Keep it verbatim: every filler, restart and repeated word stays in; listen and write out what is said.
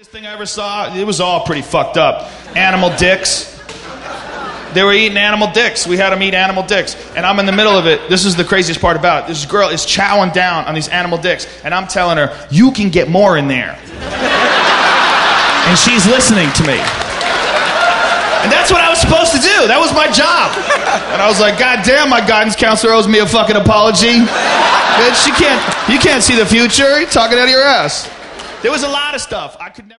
Thing I ever saw, it was all pretty fucked up. Animal dicks. They were eating animal dicks. We had them eat animal dicks. And I'm in the middle of it. This is the craziest part about it. This girl is chowing down on these animal dicks. And I'm telling her, you can get more in there. And she's listening to me. And that's what I was supposed to do. That was my job. And I was like, God damn, my guidance counselor owes me a fucking apology. Bitch, you can't, you can't see the future. You're talking out of your ass. There was a lot of stuff. I could never...